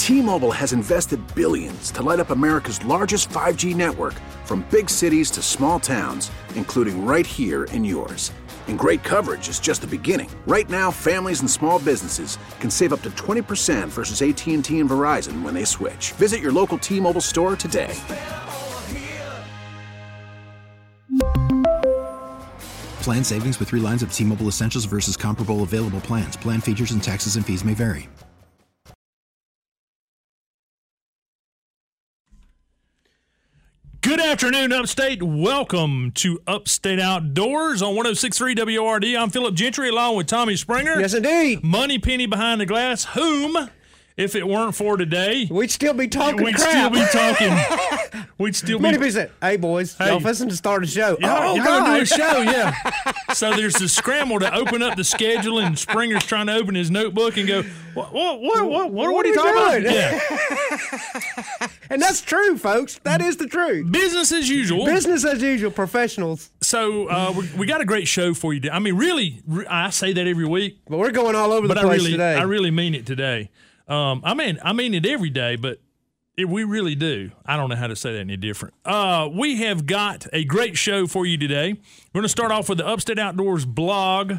T-Mobile has invested billions to light up America's largest 5G network, from big cities to small towns, including right here in yours. And great coverage is just the beginning. Right now, families and small businesses can save up to 20% versus AT&T and Verizon when they switch. Visit your local T-Mobile store today. Plan savings with 3 lines of T-Mobile Essentials versus comparable available plans. Plan features and taxes and fees may vary. Good afternoon, Upstate. Welcome to Upstate Outdoors on 106.3 WRD. I'm Philip Gentry along with Tommy Springer. Yes, indeed. Money Penny behind the glass, whom, if it weren't for today, we'd still be talking we'd crap. still be talking. We'd still be. Many people said, "Hey, boys, y'all listen to start a show." Y'all God. do a show, yeah. So there's the scramble to open up the schedule, and Springer's trying to open his notebook and go, what are you talking about? Yeah. And that's true, folks. That is the truth. Business as usual. Business as usual, professionals. So we got a great show for you. I mean, really, I say that every week. But we're going all over the place today. I really mean it today. I mean it every day, but we really do. I don't know how to say that any different. We have got a great show for you today. We're going to start off with the Upstate Outdoors blog,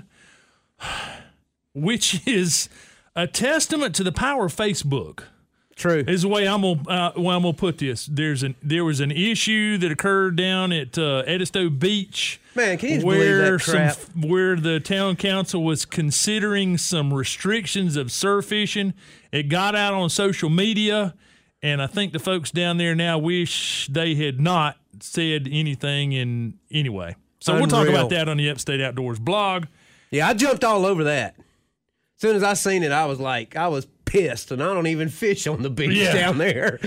which is a testament to the power of Facebook. True. Is the way I'm gonna put this. There was an issue that occurred down at Edisto Beach. Man, can you believe that crap? Where the town council was considering some restrictions of surf fishing. It got out on social media, and I think the folks down there now wish they had not said anything in anyway. So We'll talk about that on the Upstate Outdoors blog. Yeah, I jumped all over that. As soon as I seen it, I was pissed, and I don't even fish on the beach down there.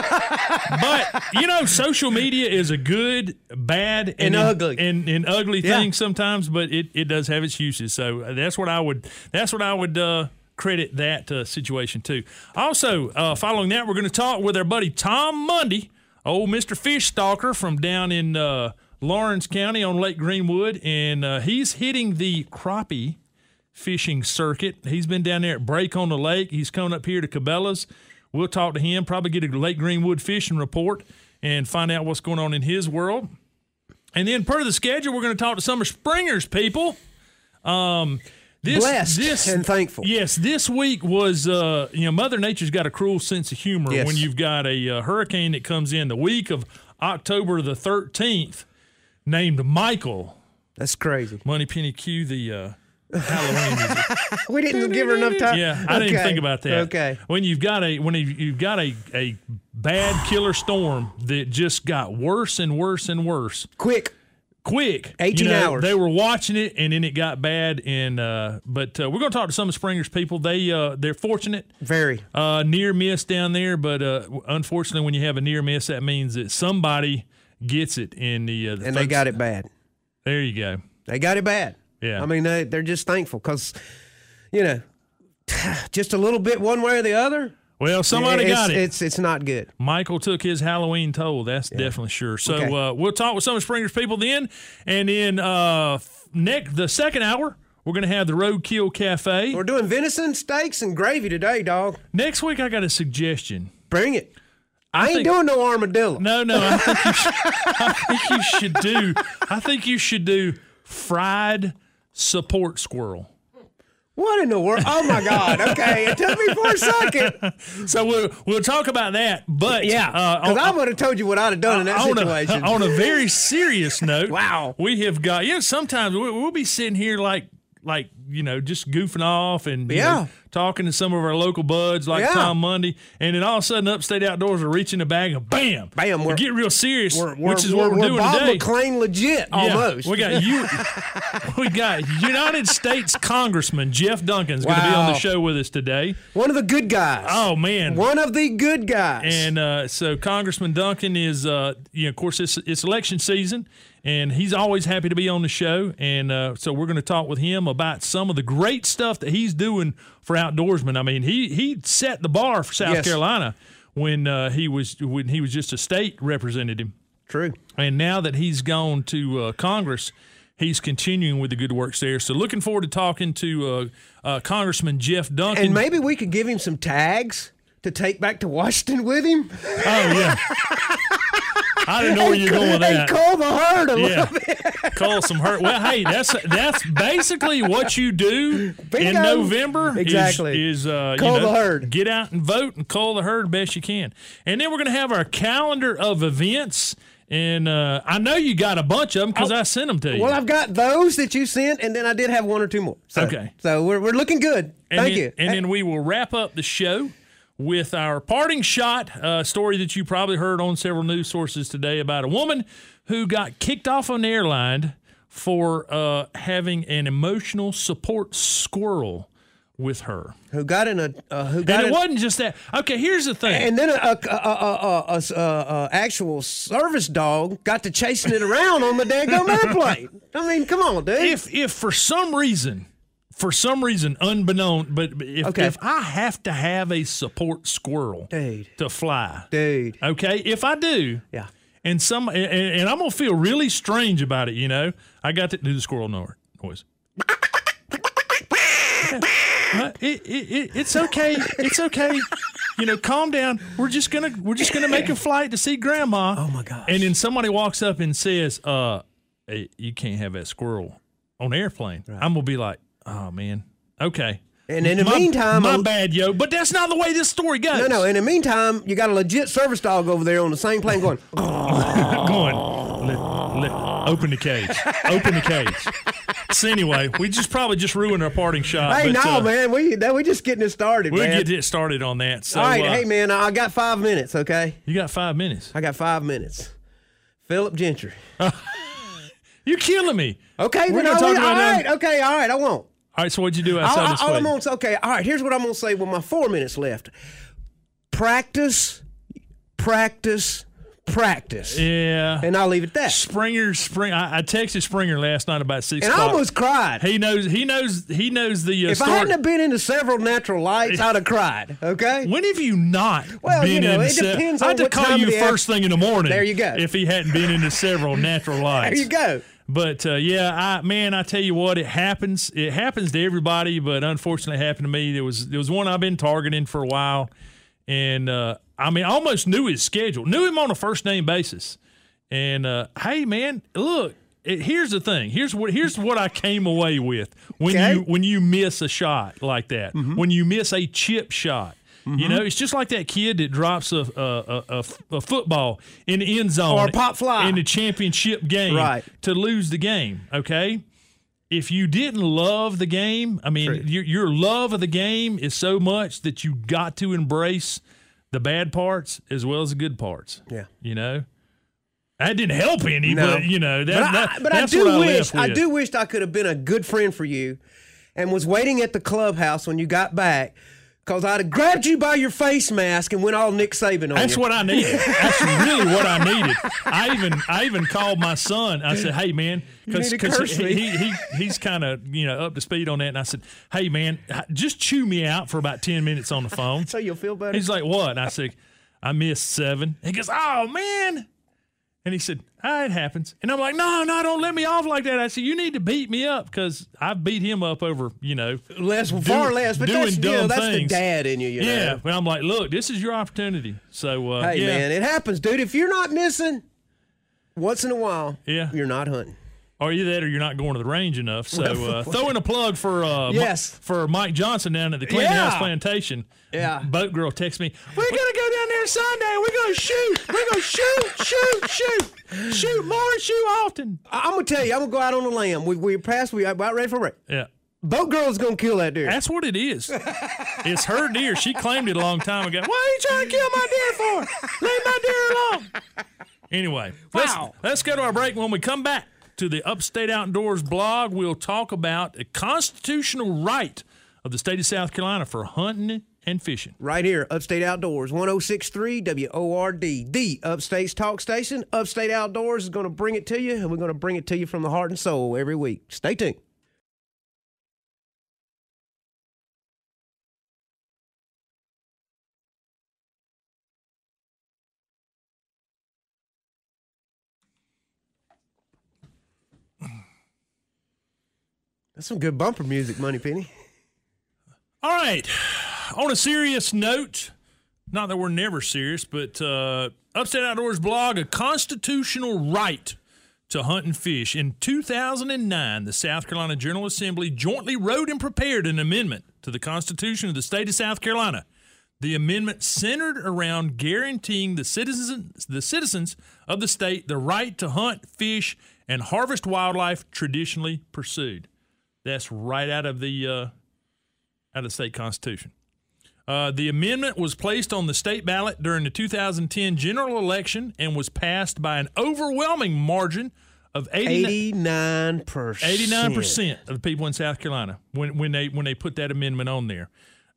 But social media is a good, bad, and ugly thing sometimes. But it does have its uses. So that's what I would credit that situation to. Also, following that, we're going to talk with our buddy Tom Mundy, old Mr. Fish Stalker from down in Lawrence County on Lake Greenwood, and he's hitting the crappie fishing circuit. He's been down there at Break on the Lake. He's coming up here to Cabela's. We'll talk to him, probably get a Lake Greenwood fishing report and find out what's going on in his world. And then per the schedule, we're going to talk to some of Springer's people. Blessed and thankful. Yes, this week was, Mother Nature's got a cruel sense of humor when you've got a hurricane that comes in the week of October the 13th named Michael. That's crazy. Money Penny Q, the Halloween music. We didn't give her enough time. Yeah, I didn't even think about that. Okay. When you've got a bad killer storm that just got worse and worse and worse. Quick. 18 hours. They were watching it, and then it got bad. And but we're going to talk to some of Springer's people. They're fortunate. Very. Near miss down there, but unfortunately, when you have a near miss, that means that somebody gets it in and they got it bad. There you go. They got it bad. Yeah. I mean, they're just thankful because, just a little bit one way or the other. Well, somebody got it. It's not good. Michael took his Halloween toll. That's definitely sure. So we'll talk with some of Springer's people then. And then the second hour, we're going to have the Roadkill Cafe. We're doing venison, steaks, and gravy today, dog. Next week, I got a suggestion. Bring it. I ain't doing no armadillo. No. I think you should do fried support squirrel. What in the world? Oh, my God. Okay, it took me for a second. So we'll talk about that. But because I would have told you what I'd have done in that situation. On a very serious note, wow, we have got, sometimes we'll be sitting here like just goofing off and talking to some of our local buds like Tom Mundy, and then all of a sudden Upstate Outdoors are reaching the bag and bam, we get real serious, which is what we're doing Bob today. McClain legit, almost. We got United States Congressman Jeff Duncan's going to be on the show with us today. One of the good guys. Oh man, one of the good guys. And so Congressman Duncan is, of course, it's election season. And he's always happy to be on the show. And so we're going to talk with him about some of the great stuff that he's doing for outdoorsmen. I mean, he set the bar for South Carolina when he was just a state representative. True. And now that he's gone to Congress, he's continuing with the good works there. So looking forward to talking to Congressman Jeff Duncan. And maybe we could give him some tags to take back to Washington with him. Oh, yeah. I didn't know where you're going with that. Cull the herd a little bit. Cull some herd. Well, hey, that's basically what you do Bingo. in November. Exactly. Is cull the herd. Get out and vote and cull the herd best you can. And then we're going to have our calendar of events. And I know you got a bunch of them because I sent them to you. Well, I've got those that you sent, and then I did have one or two more. So, okay. So we're looking good. Thank you. And then we will wrap up the show with our parting shot story that you probably heard on several news sources today about a woman who got kicked off an airline for having an emotional support squirrel with her. Who got in a and it wasn't just that. Okay, here's the thing. And then a actual service dog got to chasing it around on the daggone airplane. I mean, come on, dude. If for some reason, unbeknown, but if I have to have a support squirrel to fly, okay, if I do, yeah, and I'm gonna feel really strange about it, I got to do the squirrel noise. It's okay. It's okay. Calm down. We're just gonna make a flight to see Grandma. Oh my gosh! And then somebody walks up and says, hey, "You can't have that squirrel on the airplane." Right. I'm gonna be like, "Oh man, okay." And in the meantime, my bad, yo. But that's not the way this story goes. No. In the meantime, you got a legit service dog over there on the same plane going, open the cage. Open the cage. So anyway, we probably ruined our parting shot. Hey, man, we just getting it started. We'll get it started on that. So, all right, hey man, I got 5 minutes. Okay, you got 5 minutes. I got 5 minutes. Philip Gentry. You're killing me. Okay, we're gonna talk about that. Okay, all right, I won't. All right, so what'd you do outside this week? Okay, all right, here's what I'm going to say with my 4 minutes left. Practice. Yeah. And I'll leave it at that. Springer. I texted Springer last night about 6 o'clock. And I almost cried. He knows the If story. I hadn't have been into several natural lights, I'd have cried, okay? When have you not been it depends on I had to what call time you of the first thing in the morning. There you go. If he hadn't been into several natural lights. There you go. But, I tell you what, it happens. It happens to everybody, but unfortunately it happened to me. There was one I've been targeting for a while, and, I almost knew his schedule, knew him on a first-name basis. And, hey, man, look, here's the thing. Here's what I came away with when you miss a shot like that, when you miss a chip shot. It's just like that kid that drops a football in the end zone or a pop fly in the championship game to lose the game. Okay, if you didn't love the game, your love of the game is so much that you got to embrace the bad parts as well as the good parts. Yeah, that didn't help any, no. but I do wish I could have been a good friend for you, and was waiting at the clubhouse when you got back. Because I'd have grabbed you by your face mask and went all Nick Saban on you. That's what I needed. That's really what I needed. I even called my son. I said, "Hey, man," because he's kind of up to speed on that. And I said, "Hey, man, just chew me out for about 10 minutes on the phone, so you'll feel better." He's like, "What?" And I said, "I missed 7." He goes, "Oh man." And he said, it happens. And I'm like, no, don't let me off like that. I said, you need to beat me up because I've beat him up over, far less. But doing dumb that's things. The dad in you, Yeah. But I'm like, look, this is your opportunity. So, hey, man, it happens, dude. If you're not missing once in a while, you're not hunting. Or either that or you're not going to the range enough. So throw in a plug for for Mike Johnson down at the Clinton House Plantation. Yeah. Boat girl texts me, we're going to go down there Sunday. We're going to shoot. We're going to shoot. Shoot more, shoot often. I'm going to tell you, I'm going to go out on a limb. We about ready for a break. Yeah. Boat girl's going to kill that deer. That's what it is. It's her deer. She claimed it a long time ago. What are you trying to kill my deer for? Leave my deer alone. Anyway, let's go to our break. When we come back to the Upstate Outdoors blog, we'll talk about the constitutional right of the state of South Carolina for hunting and fishing. Right here, Upstate Outdoors, 106.3 WORD, the Upstate's talk station. Upstate Outdoors is going to bring it to you, and we're going to bring it to you from the heart and soul every week. Stay tuned. That's some good bumper music, Money Penny. All right. On a serious note, not that we're never serious, but Upstate Outdoors blog, a constitutional right to hunt and fish. In 2009, the South Carolina General Assembly jointly wrote and prepared an amendment to the Constitution of the state of South Carolina. The amendment centered around guaranteeing the citizens of the state the right to hunt, fish, and harvest wildlife traditionally pursued. That's right out of the state constitution. The amendment was placed on the state ballot during the 2010 general election and was passed by an overwhelming margin of 89%. 89% of the people in South Carolina when they put that amendment on there.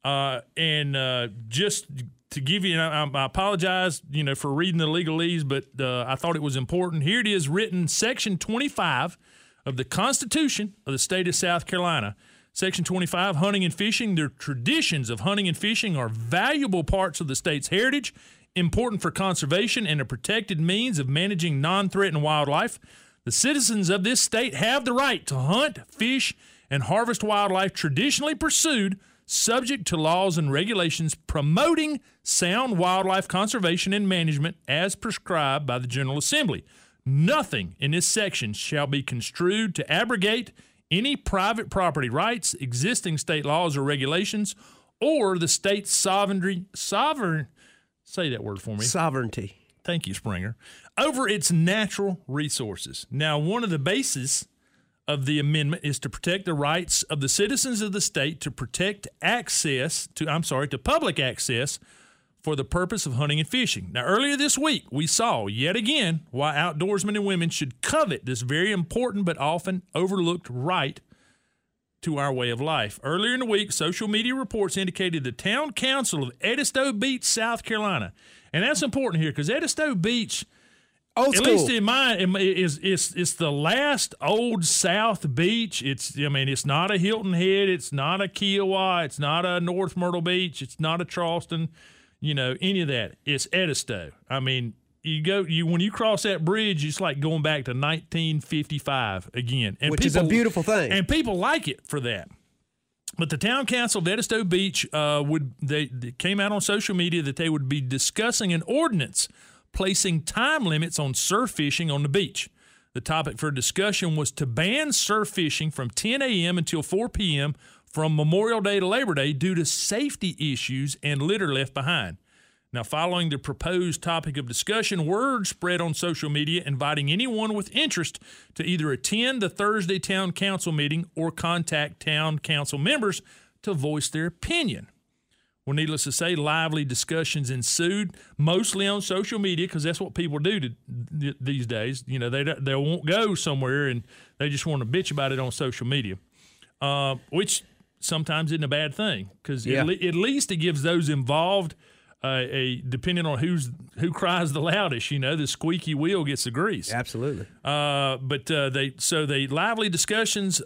Just to give you, I apologize, for reading the legalese, but I thought it was important. Here it is written, Section 25 of the Constitution of the state of South Carolina. Section 25, hunting and fishing. The traditions of hunting and fishing are valuable parts of the state's heritage, important for conservation and a protected means of managing non-threatened wildlife. The citizens of this state have the right to hunt, fish, and harvest wildlife traditionally pursued, subject to laws and regulations promoting sound wildlife conservation and management as prescribed by the General Assembly. Nothing in this section shall be construed to abrogate any private property rights, existing state laws or regulations, or the state's sovereignty. Say that word for me. Sovereignty. Thank you, Springer. Over its natural resources. Now, one of the bases of the amendment is to protect the rights of the citizens of the state to protect to public access for the purpose of hunting and fishing. Now, earlier this week, we saw yet again why outdoorsmen and women should covet this very important but often overlooked right to our way of life. Earlier in the week, social media reports indicated the town council of Edisto Beach, South Carolina, and that's important here because Edisto Beach, old school. At least in mine, it's the last old South Beach. It's not a Hilton Head, it's not a Kiowa, it's not a North Myrtle Beach, it's not a Charleston. Any of that. It's Edisto. I mean, when you cross that bridge, it's like going back to 1955 again. And which is a beautiful thing. And people like it for that. But the town council of Edisto Beach they came out on social media that they would be discussing an ordinance placing time limits on surf fishing on the beach. The topic for discussion was to ban surf fishing from 10 a.m. until 4 p.m. from Memorial Day to Labor Day due to safety issues and litter left behind. Now, following the proposed topic of discussion, word spread on social media inviting anyone with interest to either attend the Thursday town council meeting or contact town council members to voice their opinion. Well, needless to say, lively discussions ensued, mostly on social media, because that's what people do these days. They won't go somewhere, and they just want to bitch about it on social media, which sometimes isn't a bad thing, because at least it gives those involved depending on who cries the loudest, the squeaky wheel gets the grease. Absolutely. But they lively discussions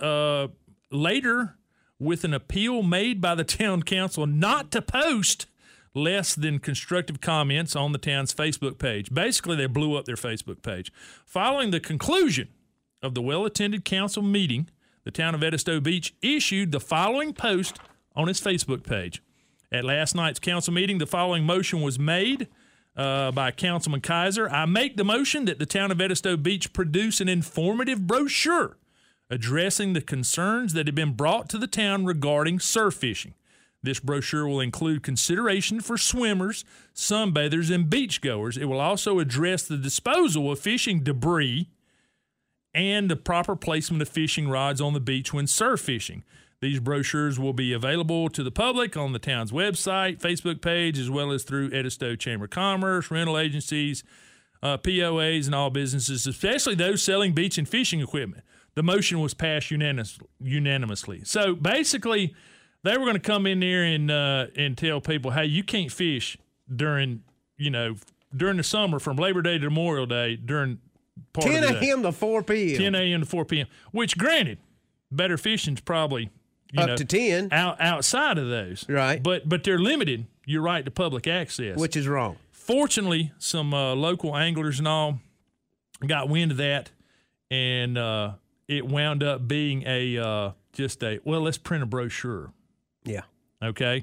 later, with an appeal made by the town council not to post less than constructive comments on the town's Facebook page. Basically, they blew up their Facebook page. Following the conclusion of the well-attended council meeting, the town of Edisto Beach issued the following post on its Facebook page. At last night's council meeting, the following motion was made by Councilman Kaiser. I make the motion that the town of Edisto Beach produce an informative brochure addressing the concerns that have been brought to the town regarding surf fishing. This brochure will include consideration for swimmers, sunbathers, and beachgoers. It will also address the disposal of fishing debris and the proper placement of fishing rods on the beach when surf fishing. These brochures will be available to the public on the town's website, Facebook page, as well as through Edisto Chamber of Commerce, rental agencies, POAs, and all businesses, especially those selling beach and fishing equipment. The motion was passed unanimously. So basically, they were going to come in there and tell people, hey, you can't fish during the summer from Labor Day to Memorial Day during part 10 of the day. a.m. to 4 p.m. 10 a.m. to 4 p.m., which, granted, better fishing's probably up to 10 outside of those. Right. But they're limited your right to public access. Which is wrong. Fortunately, some local anglers and all got wind of that, and it wound up being let's print a brochure. Yeah. Okay.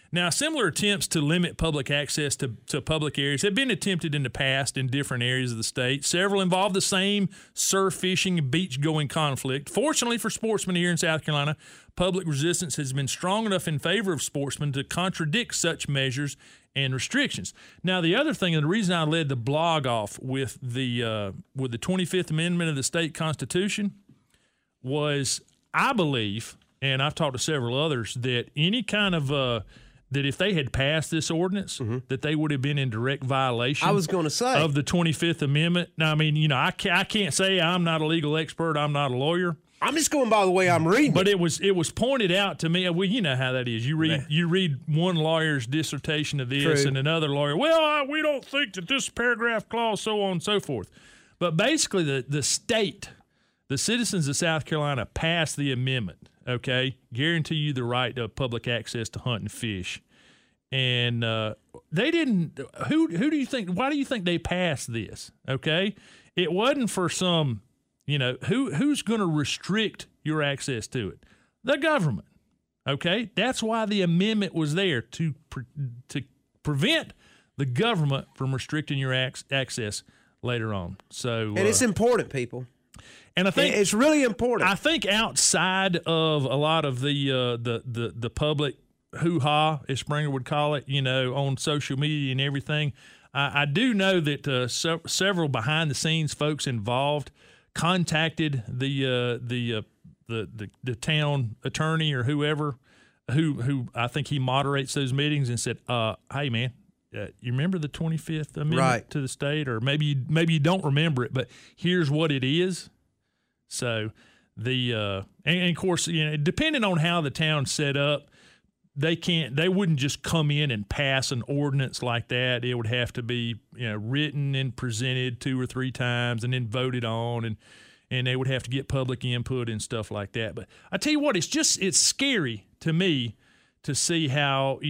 Now, similar attempts to limit public access to public areas have been attempted in the past in different areas of the state. Several involve the same surf fishing and beach-going conflict. Fortunately for sportsmen here in South Carolina, public resistance has been strong enough in favor of sportsmen to contradict such measures and restrictions. Now, the other thing, and the reason I led the blog off with the 25th Amendment of the state constitution was I believe, and I've talked to several others, that any kind of that if they had passed this ordinance, that they would have been in direct violation. I was going to say of the 25th Amendment. Now, I mean, I can't say I'm not a legal expert. I'm not a lawyer. I'm just going by the way I'm reading. But it was pointed out to me. Well, you know how that is. You read one lawyer's dissertation of this, and another lawyer. Well, we don't think that this paragraph clause, so on and so forth. But basically, the state, the citizens of South Carolina, passed the amendment. Okay, guarantee you the right to public access to hunt and fish, and they didn't. Who do you think? Why do you think they passed this? Okay, it wasn't for some. Who's going to restrict your access to it? The government. Okay, that's why the amendment was there to prevent the government from restricting your access later on. So, and it's important, people. And I think it's really important. I think outside of a lot of the public hoo-ha, as Springer would call it, on social media and everything, I do know that several behind-the-scenes folks involved contacted the town attorney or whoever who I think he moderates those meetings and said, "Hey man, you remember the 25th Amendment to the state, or maybe you don't remember it, but here's what it is." So and of course, depending on how the town's set up, they wouldn't just come in and pass an ordinance like that. It would have to be written and presented 2 or 3 times and then voted on, and they would have to get public input and stuff like that. But I tell you what, it's scary to me to see how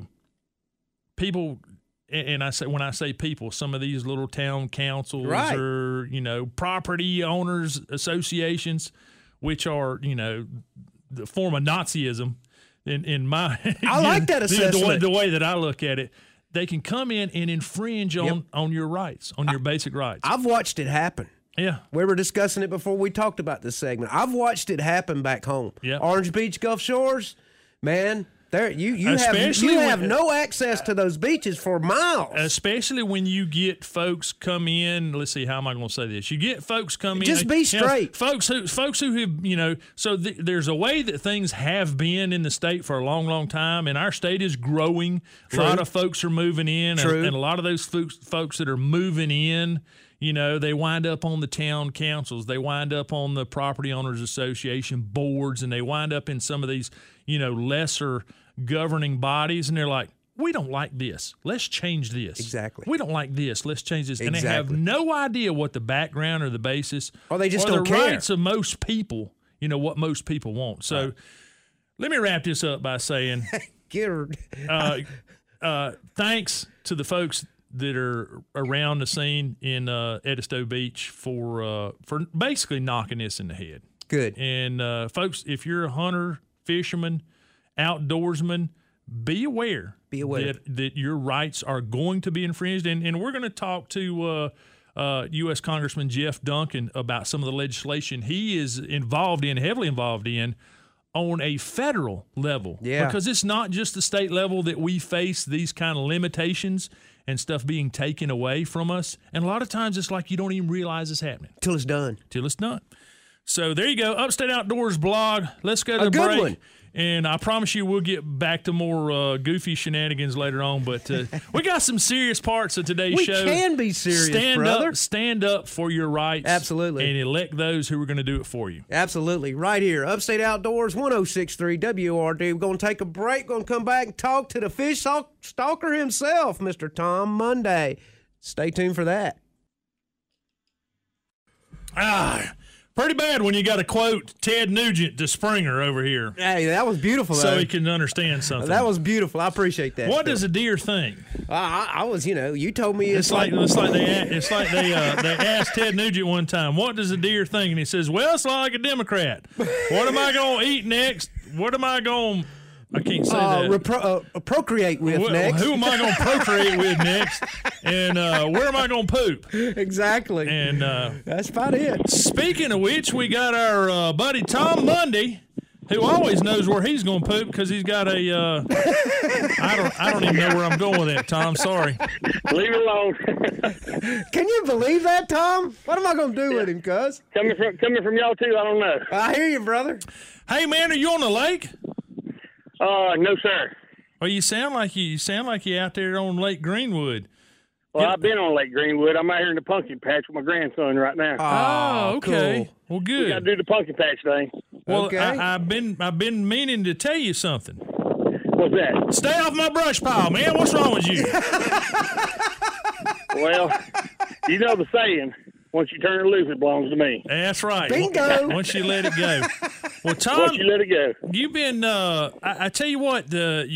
people. And when I say people, some of these little town councils or property owners associations, which are the form of Nazism. In my, I like that assessment. The way that I look at it, they can come in and infringe on your rights, on your basic rights. I've watched it happen. Yeah, we were discussing it before we talked about this segment. I've watched it happen back home. Yeah, Orange Beach, Gulf Shores, man. There, you have no access to those beaches for miles. Especially when you get folks come in. Let's see, how am I going to say this? You get folks come in. Just be straight. Folks who have, so there's a way that things have been in the state for a long, long time, and our state is growing. True. A lot of folks are moving in, and a lot of those folks that are moving in, they wind up on the town councils. They wind up on the property owners association boards, and they wind up in some of these, lesser governing bodies, and they're like, we don't like this. Let's change this. Exactly. We don't like this. Let's change this. Exactly. And they have no idea what the background or the basis or they just or don't the care. rights of most people, what most people want. So let me wrap this up by saying thanks to the folks that are around the scene in Edisto Beach for basically knocking this in the head. Good. And folks, if you're a hunter, fisherman, outdoorsman, be aware that your rights are going to be infringed. And we're going to talk to U.S. Congressman Jeff Duncan about some of the legislation he is heavily involved in on a federal level. Yeah. Because it's not just the state level that we face these kind of limitations and stuff being taken away from us. And a lot of times it's like you don't even realize it's happening. Till it's done. So there you go. Upstate Outdoors blog. Let's go to the break. One. And I promise you we'll get back to more goofy shenanigans later on. But we got some serious parts of today's show. We can be serious, brother. Stand up for your rights. Absolutely. And elect those who are going to do it for you. Absolutely. Right here. Upstate Outdoors, 106.3 WORD. We're going to take a break. Going to come back and talk to the fish stalker himself, Mr. Tom Monday. Stay tuned for that. Pretty bad when you got to quote Ted Nugent to Springer over here. Hey, that was beautiful, though. So he can understand something. That was beautiful. I appreciate that. What does a deer think? I was, you told me it's like they asked Ted Nugent one time, what does a deer think? And he says, well, it's like a Democrat. What am I going to eat next? What am I going to I can't say that. Procreate with next. Who am I going to procreate with next? And where am I going to poop? Exactly. And that's about it. Speaking of which, we got our buddy Tom Mundy, who always knows where he's going to poop because he's got a. I don't even know where I'm going with that, Tom. Sorry. Leave it alone. Can you believe that, Tom? What am I going to do with him, cuz? Coming from y'all too, I don't know. I hear you, brother. Hey, man, are you on the lake? No, sir. Well, you sound like you out there on Lake Greenwood. Well, I've been on Lake Greenwood. I'm out here in the pumpkin patch with my grandson right now. Oh, okay. Cool. Well, good. We got to do the pumpkin patch thing. Well, okay. I've been meaning to tell you something. What's that? Stay off my brush pile, man. What's wrong with you? Well, you know the saying, once you turn it loose, it belongs to me. That's right. Bingo. Once you let it go. Well, Tom, Once you let it go. you've been. I tell you what,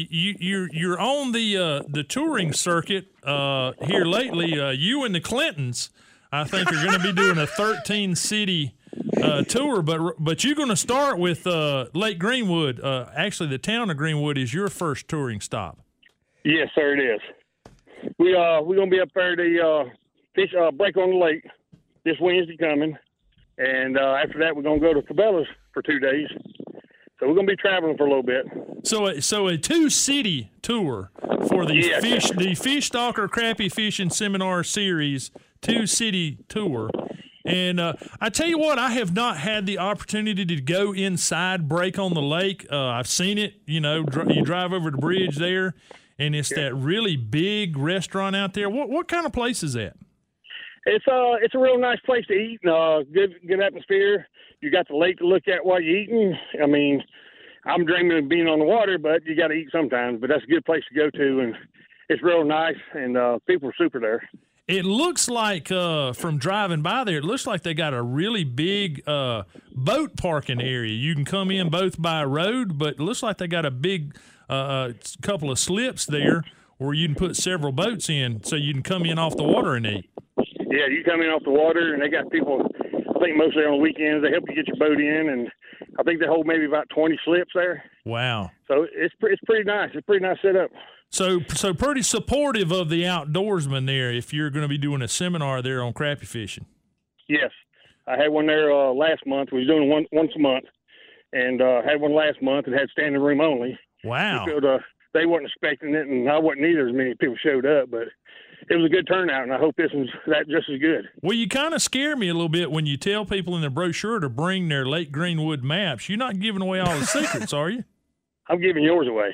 you're on the touring circuit here lately. You and the Clintons, I think, are going to be doing a 13-city tour, but you're going to start with Lake Greenwood. Actually, the town of Greenwood is your first touring stop. Yes, sir, it is. We're going to be up there to fish break on the lake this Wednesday coming, and after that we're going to go to Cabela's for 2 days. So we're going to be traveling for a little bit. So a 2-city tour for the Fish Stalker Crappie Fishing Seminar Series 2-city tour. And I tell you what, I have not had the opportunity to go inside Break on the Lake. I've seen it. You know, you drive over the bridge there, and it's that really big restaurant out there. What kind of place is that? It's a real nice place to eat. Good atmosphere. You got the lake to look at while you're eating. I mean, I'm dreaming of being on the water, but you got to eat sometimes. But that's a good place to go to, and it's real nice, and people are super there. It looks like, from driving by there, it looks like they got a really big boat parking area. You can come in both by road, but it looks like they got a big couple of slips there where you can put several boats in so you can come in off the water and eat. Yeah, you come in off the water, and they got people, I think mostly on the weekends, they help you get your boat in, and I think they hold maybe about 20 slips there. Wow. So it's pretty nice. It's a pretty nice setup. So pretty supportive of the outdoorsman there if you're going to be doing a seminar there on crappie fishing. Yes. I had one there last month. We was doing one once a month, and had one last month and had standing room only. Wow. They weren't expecting it, and I wasn't either as many people showed up, but it was a good turnout, and I hope this one's just as good. Well, you kind of scare me a little bit when you tell people in the brochure to bring their Lake Greenwood maps. You're not giving away all the secrets, are you? I'm giving yours away.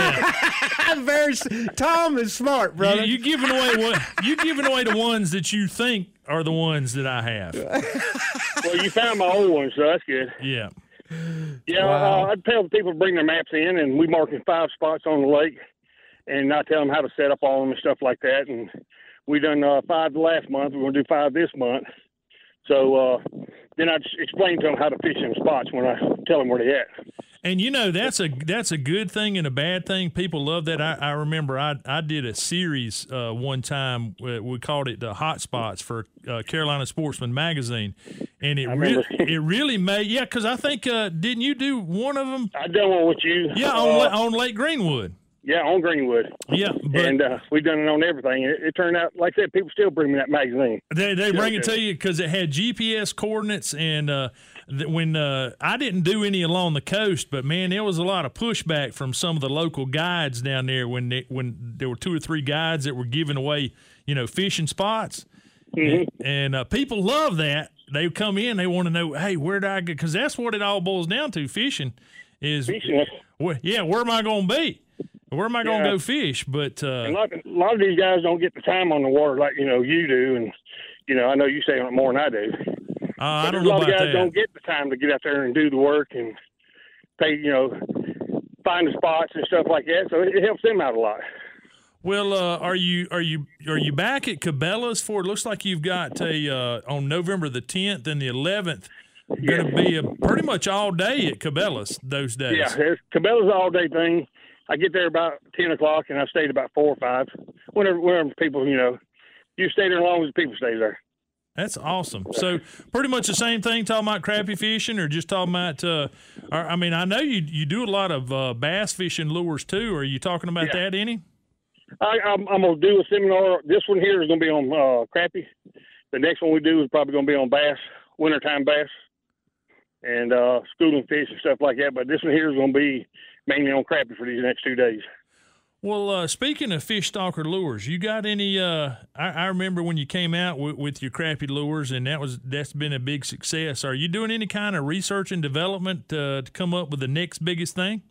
Tom is smart, brother. You giving away the ones that you think are the ones that I have. Well, you found my old ones, so that's good. Yeah. Yeah, Wow. I tell people to bring their maps in, and we mark in 5 spots on the lake, and I tell them how to set up all of them and stuff like that. And we done 5 last month. We're going to do 5 this month. So then I just explain to them how to fish in spots when I tell them where they're at. And, you know, that's a good thing and a bad thing. People love that. I remember I did a series one time. We called it the Hot Spots for Carolina Sportsman Magazine. And it really made – yeah, because I think didn't you do one of them? I done one with you. Yeah, on Lake Greenwood. Yeah, on Greenwood. Yeah. And we done it on everything. It turned out, like I said, people still bring me that magazine. They bring it to you because it had GPS coordinates. And when I didn't do any along the coast, but, man, there was a lot of pushback from some of the local guides down there when there were 2 or 3 guides that were giving away, you know, fishing spots. Mm-hmm. And people love that. They come in, they want to know, hey, where do I go? Because that's what it all boils down to. Fishing is, where am I going to be? Where am I going to go fish? But and a lot of these guys don't get the time on the water like, you know, you do. And, you know, I know you say it more than I do. I don't know about that. A lot of guys don't get the time to get out there and do the work and pay, you know, find the spots and stuff like that. So it helps them out a lot. Well, are you back at Cabela's for? It looks like you've got on November the 10th and the 11th. Going to be pretty much all day at Cabela's those days. Yeah, Cabela's all day thing. I get there about 10 o'clock, and I stayed about 4 or 5. Whenever people, you know, you stay there as long as the people stay there. That's awesome. So pretty much the same thing, talking about crappie fishing, or just talking about, I mean, I know you do a lot of bass fishing lures too. Are you talking about that any? I'm going to do a seminar. This one here is going to be on crappie. The next one we do is probably going to be on bass, wintertime bass, and schooling fish and stuff like that. But this one here is going to be mainly on crappie for these next 2 days. Well, speaking of Fish Stalker lures, you got any? I remember when you came out with your crappie lures, and that's been a big success. Are you doing any kind of research and development to come up with the next biggest thing?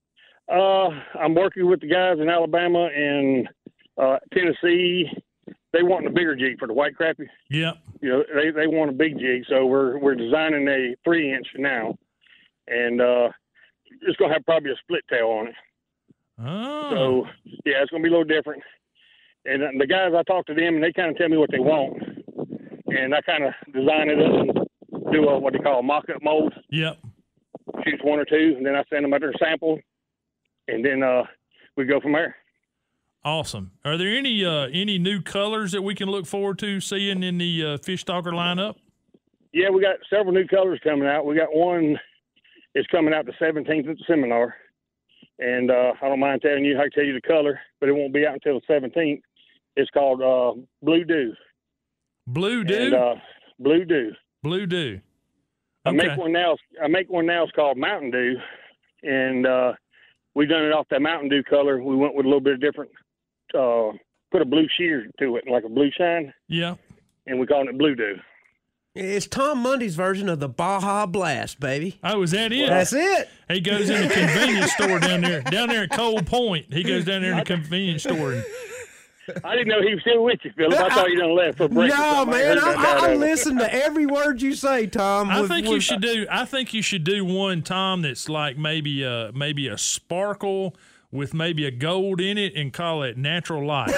I'm working with the guys in Alabama and Tennessee. They want a bigger jig for the white crappie. Yeah. You know, they want a big jig, so we're designing a 3-inch now, and it's going to have probably a split tail on it. Oh. So, yeah, it's going to be a little different. And the guys, I talk to them, and they kind of tell me what they want. And I kind of design it up and do what they call a mock-up mold. Yep. Choose 1 or 2, and then I send them out their sample, and then we go from there. Awesome. Are there any new colors that we can look forward to seeing in the Fish Stalker lineup? Yeah, we got several new colors coming out. We got one that's coming out the 17th at the seminar. And I don't mind telling you, I can tell you the color, but it won't be out until the 17th. It's called Blue Dew. Blue Dew? And, Blue Dew. Blue Dew. Okay. I make one now. It's called Mountain Dew, and we done it off that Mountain Dew color. We went with a little bit of different. Put a blue sheer to it, like a blue shine. Yeah. And we call it Blue Dew. It's Tom Mundy's version of the Baja Blast, baby. Oh, is that it? That's it. He goes in the convenience store down there at Cold Point. He goes down there in the convenience store. And I didn't know he was still with you, Philip. I thought you done left for break. No, man, I listen to every word you say, Tom. I think you should do one, Tom, that's like maybe a sparkle with maybe a gold in it, and call it Natural Light.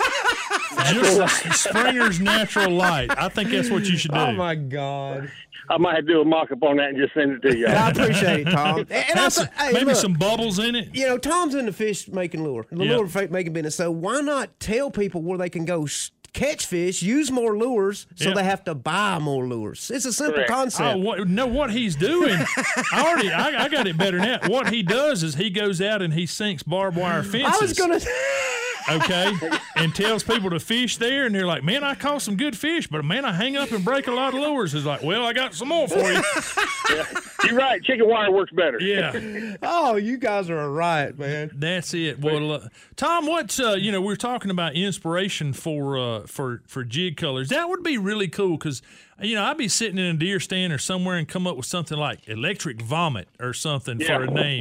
Just Springer's Natural Light. I think that's what you should do. Oh, my God. I might have to do a mock-up on that and just send it to you. I appreciate it, Tom. And maybe some bubbles in it. You know, Tom's in the fish-making lure, lure-making business, so why not tell people where they can go catch fish, use more lures, so they have to buy more lures? It's a simple concept. What he's doing, I got it better than that. What he does is he goes out and he sinks barbed wire fences. I was going to... Okay, and tells people to fish there, and they're like, man, I caught some good fish, but man, I hang up and break a lot of lures. It's like, well, I got some more for you. Yeah, you're right. Chicken wire works better. Yeah. Oh, you guys are a riot, man. That's it. Well, Tom, what's we're talking about inspiration for jig colors. That would be really cool because I'd be sitting in a deer stand or somewhere and come up with something like Electric Vomit or something for a name.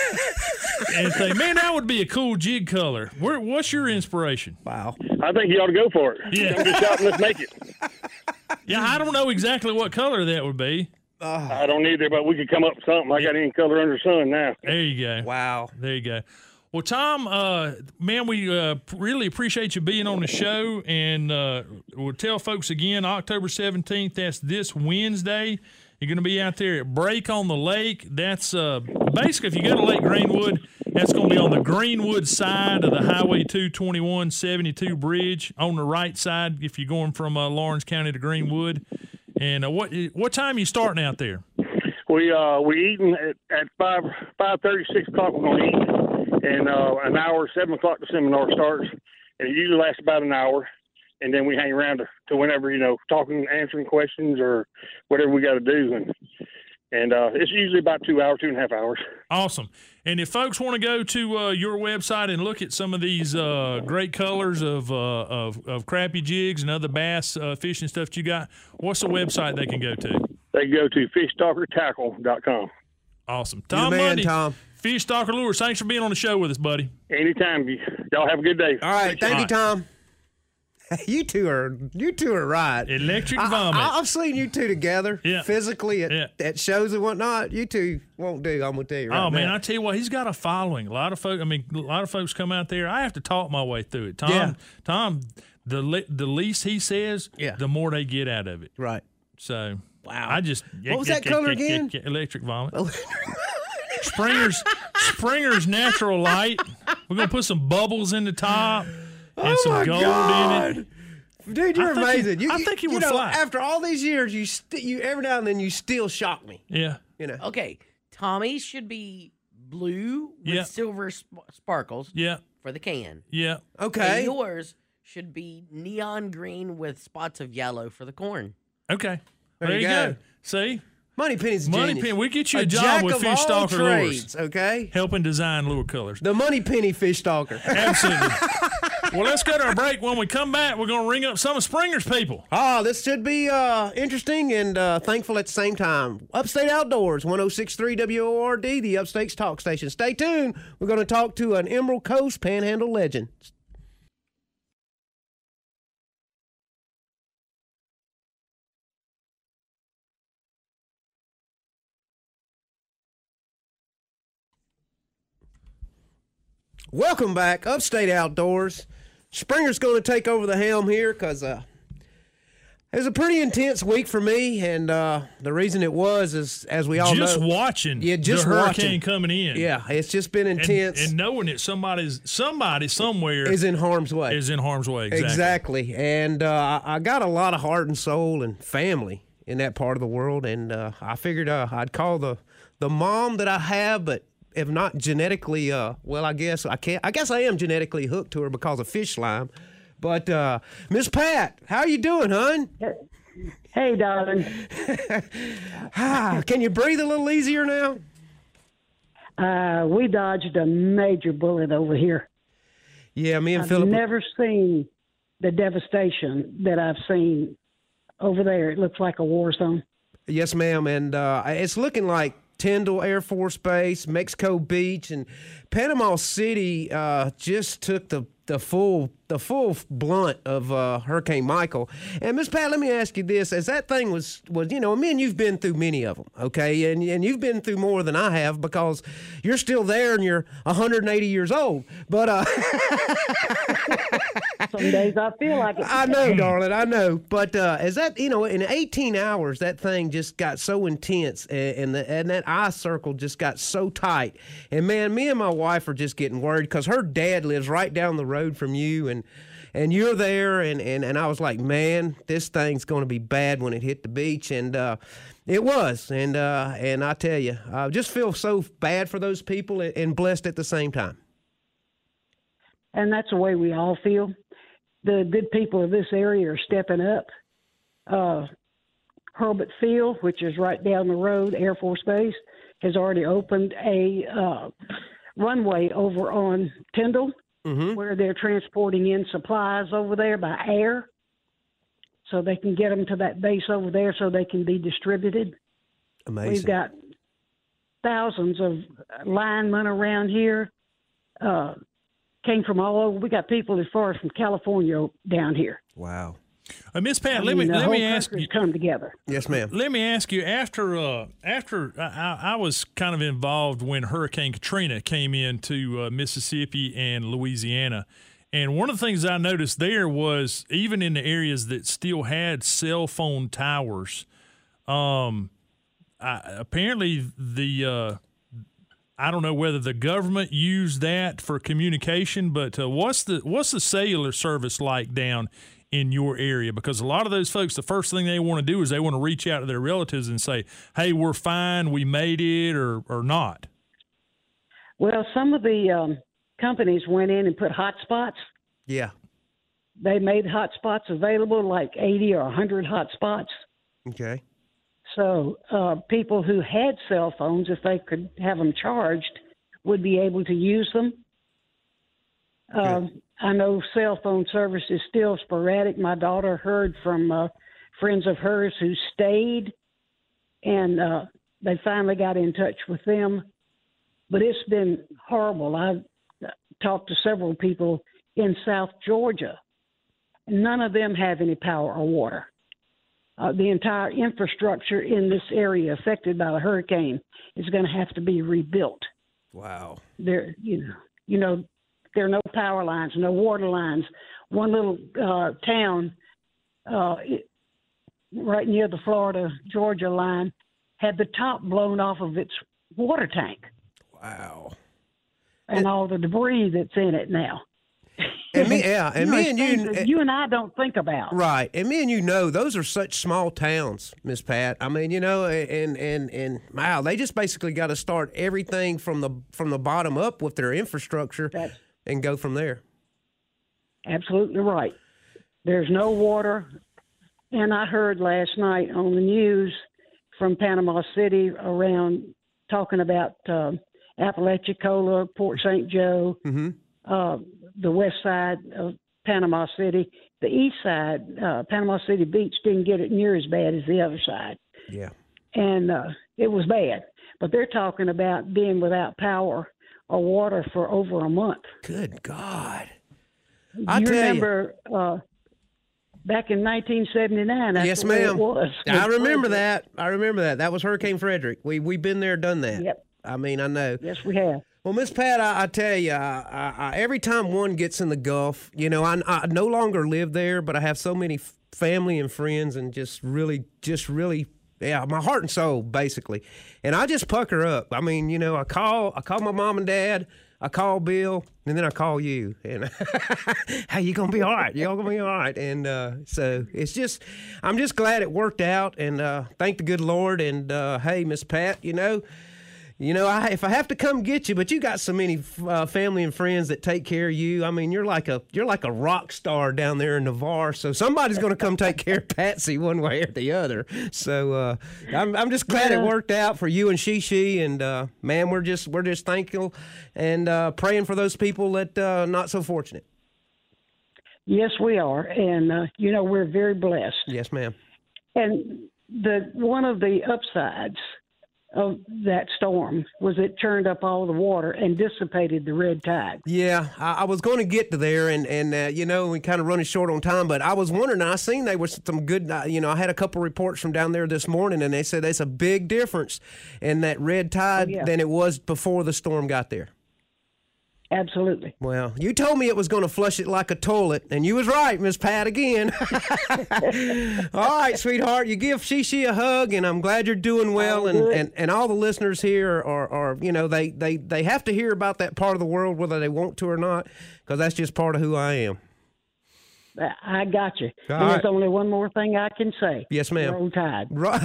And think, man, that would be a cool jig color. What's your inspiration? Wow. I think you ought to go for it. Yeah. Come get shot and let's make it. Yeah, I don't know exactly what color that would be. I don't either, but we could come up with something. I got any color under the sun now. There you go. Wow. There you go. Well, Tom, man, we really appreciate you being on the show, and we'll tell folks again, October 17th, that's this Wednesday. You're going to be out there at Break on the Lake. That's basically, if you go to Lake Greenwood, that's going to be on the Greenwood side of the Highway 221-72 bridge on the right side if you're going from Lawrence County to Greenwood. And what time are you starting out there? We eating at 5:30, 6 o'clock. We're going to eat, and an hour, 7 o'clock the seminar starts, and it usually lasts about an hour. And then we hang around to whenever, talking, answering questions or whatever we got to do. And it's usually about 2 hours, 2.5 hours. Awesome. And if folks want to go to your website and look at some of these great colors of crappie jigs and other bass fishing stuff that you got, what's the website they can go to? They can go to FishStalkerTackle.com. Awesome. Tom You're the man, Mundy, Tom. Fish Stalker Lures, thanks for being on the show with us, buddy. Anytime. Y'all have a good day. All right. Thank you, Tom. You two are right. Electric Vomit. I've seen you two together physically at shows and whatnot. You two won't do. I'm gonna tell you right now. Oh man, I tell you what, he's got a following. A lot of folks come out there. I have to talk my way through it. Tom, the least he says, the more they get out of it. Right. So wow. I just what was that color again? Electric Vomit. Springer's Natural Light. We're gonna put some bubbles in the top. And some gold in it. Dude, you're amazing. I think he would know, fly. After all these years, you every now and then you still shock me. Yeah. You know. Okay, Tommy should be blue with silver sparkles for the can. Yeah. Okay. And yours should be neon green with spots of yellow for the corn. Okay. There you go. go. See? Moneypenny's a Money genius. Penny, we get you a jack job with of Fish all Stalker trades, Lures. okay? Helping design lure colors. The Moneypenny Fish Stalker. Absolutely. Well, let's go to our break. When we come back, we're going to ring up some of Springer's people. This should be interesting and thankful at the same time. Upstate Outdoors, 106.3 WORD, the Upstate's talk station. Stay tuned. We're going to talk to an Emerald Coast Panhandle legend. Welcome back, Upstate Outdoors. Springer's going to take over the helm here because it was a pretty intense week for me, and the reason it was is, as we all know, just watching the hurricane coming in. Yeah, it's just been intense. And knowing that somebody somewhere is in harm's way. Exactly. And I got a lot of heart and soul and family in that part of the world, and I figured I'd call the mom that I have, but if not genetically, I guess I am genetically hooked to her because of fish slime. But Miss Pat, how you doing, hon? Hey, darling. Can you breathe a little easier now? We dodged a major bullet over here. Yeah, me and I've Philip. never seen the devastation that I've seen over there. It looks like a war zone. Yes, ma'am, and it's looking like Tyndall Air Force Base, Mexico Beach, and Panama City just took the full blunt of Hurricane Michael. And Miss Pat, let me ask you this: as that thing was me and you've been through many of them, okay, and you've been through more than I have because you're still there and you're 180 years old. But some days I feel like it. I know, darling, I know. But as that, in 18 hours, that thing just got so intense, and that eye circle just got so tight. And man, me and my wife are just getting worried because her dad lives right down the road from you, and you're there, and I was like, man, this thing's going to be bad when it hit the beach, and it was, and I tell you, I just feel so bad for those people and blessed at the same time. And that's the way we all feel. The good people of this area are stepping up. Herbert Field, which is right down the road, Air Force Base, has already opened a runway over on Tyndall, where they're transporting in supplies over there by air so they can get them to that base over there so they can be distributed. Amazing. We've got thousands of linemen around here, came from all over. We got people as far as from California down here. Wow. Miss Pat, let me ask you. Come together. Yes, ma'am. Let me ask you. After I was kind of involved when Hurricane Katrina came into Mississippi and Louisiana, and one of the things I noticed there was even in the areas that still had cell phone towers, apparently I don't know whether the government used that for communication, but what's the cellular service like down in your area? Because a lot of those folks, the first thing they want to do is they want to reach out to their relatives and say, hey, we're fine, we made it, or not. Well, some of the companies went in and put hotspots. Yeah. They made hotspots available, like 80 or 100 hotspots. Okay. So people who had cell phones, if they could have them charged, would be able to use them. I know cell phone service is still sporadic. My daughter heard from friends of hers who stayed, and they finally got in touch with them. But it's been horrible. I've talked to several people in South Georgia. None of them have any power or water. The entire infrastructure in this area affected by the hurricane is going to have to be rebuilt. Wow. There are no power lines, no water lines. One little town right near the Florida-Georgia line had the top blown off of its water tank. Wow. And all the debris that's in it now. you and I don't think about. Right, and me and you know those are such small towns, Miss Pat. I mean, you know, and wow, they just basically got to start everything from the bottom up with their infrastructure and go from there. Absolutely right. There's no water, and I heard last night on the news from Panama City around talking about Apalachicola, Port St. Joe, the west side of Panama City. The east side, Panama City Beach, didn't get it near as bad as the other side. Yeah. And it was bad. But they're talking about being without power or water for over a month. Good God. You remember back in 1979, that's yes, the way ma'am. it was. I remember that. That was Hurricane Frederick. We've been there, done that. Yep. I mean, I know. Yes, we have. Well, Miss Pat, I tell you, I every time one gets in the Gulf, you know, I no longer live there, but I have so many family and friends, and just really, yeah, my heart and soul, basically. And I just pucker up. I mean, you know, I call my mom and dad, I call Bill, and then I call you. And hey, you gonna be all right? Y'all gonna be all right? And so it's just, I'm just glad it worked out, and thank the good Lord. And hey, Miss Pat, you know, if I have to come get you, but you got so many family and friends that take care of you. I mean, you're like a rock star down there in Navarre. So somebody's going to come take care of Patsy one way or the other. So I'm just glad it worked out for you and She. And man, we're just thankful and praying for those people that not so fortunate. Yes, we are, and you know, we're very blessed. Yes, ma'am. And one of the upsides of that storm was it churned up all the water and dissipated the red tide. Yeah, I was going to get to there, and you know, we kind of running short on time, but I was wondering, I seen there was some good, you know, I had a couple reports from down there this morning, and they said there's a big difference in that red tide than it was before the storm got there. Absolutely. Well, you told me it was going to flush it like a toilet, and you was right, Miss Pat, again. All right, sweetheart, you give She a hug, and I'm glad you're doing well, and all the listeners here are you know, they have to hear about that part of the world, whether they want to or not, because that's just part of who I am. I got you. All There's right. only one more thing I can say. Yes, ma'am. Roll Tide. Right.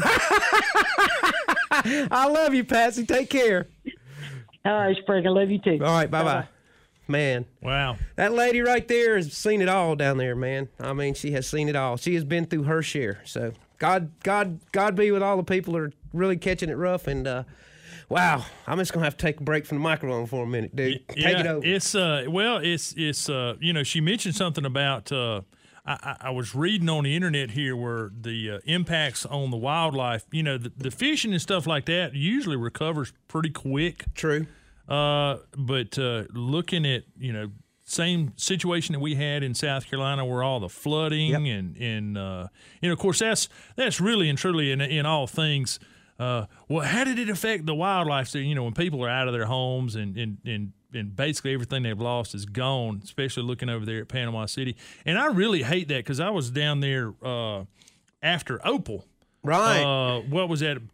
I love you, Patsy. Take care. All right, Sprague, I love you too. All right, bye-bye. Man. Wow. That lady right there has seen it all down there, man. I mean, she has seen it all. She has been through her share. So God be with all the people that are really catching it rough. And, wow, I'm just going to have to take a break from the microphone for a minute, dude. Take it over. It's you know, she mentioned something about, I was reading on the internet here where the impacts on the wildlife, you know, the fishing and stuff like that usually recovers pretty quick. True. But looking at, you know, same situation that we had in South Carolina where all the flooding and you know, of course, that's really and truly in all things. Well, how did it affect the wildlife? So, you know, when people are out of their homes and basically everything they've lost is gone, especially looking over there at Panama City. And I really hate that because I was down there after Opal. Right. What was that?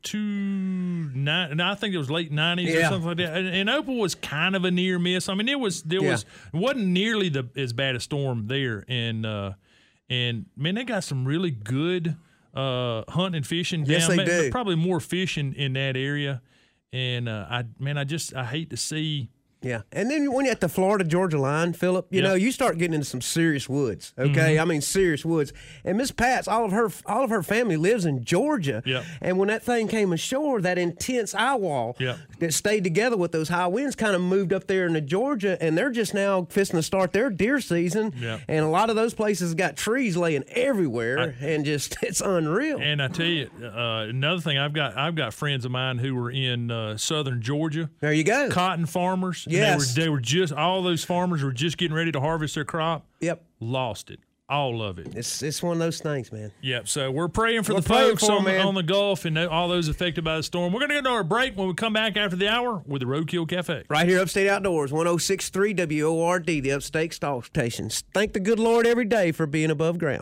I think it was late 90s or something like that. And Opal was kind of a near miss. I mean, it wasn't nearly as bad a storm there. And man, they got some really good hunting and fishing. Yes, down they do. Probably more fishing in that area. And I hate to see. Yeah, and then when you're at the Florida-Georgia line, Philip, you know, you start getting into some serious woods, okay? I mean, serious woods. And Miss Pat's, all of her family lives in Georgia. Yep. And when that thing came ashore, that intense eye wall that stayed together with those high winds kind of moved up there into Georgia, and they're just now fixing to start their deer season. Yep. And a lot of those places got trees laying everywhere, and just it's unreal. And I tell you, another thing, I've got friends of mine who were in southern Georgia. There you go. Cotton farmers. Yes. They were just, all those farmers were just getting ready to harvest their crop. Yep. Lost it. All of it. It's one of those things, man. Yep. So we're praying for the folks on the Gulf and all those affected by the storm. We're going to go to our break when we come back after the hour with the Roadkill Cafe. Right here, Upstate Outdoors, 106.3 WORD, the Upstate Stalk Stations. Thank the good Lord every day for being above ground.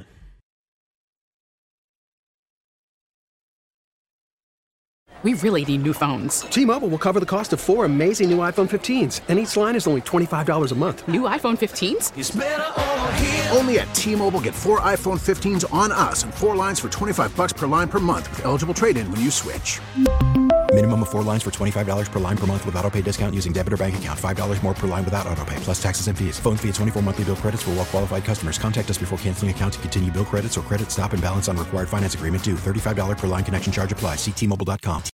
We really need new phones. T-Mobile will cover the cost of 4 amazing new iPhone 15s, and each line is only $25 a month. New iPhone 15s? It's better over here. Only at T-Mobile, get 4 iPhone 15s on us and 4 lines for $25 per line per month with eligible trade-in when you switch. Minimum of 4 lines for $25 per line per month with autopay discount using debit or bank account. $5 more per line without autopay, plus taxes and fees. Phone fee at 24 monthly bill credits for well-qualified customers. Contact us before canceling account to continue bill credits or credit stop and balance on required finance agreement due. $35 per line connection charge applies. See T-Mobile.com.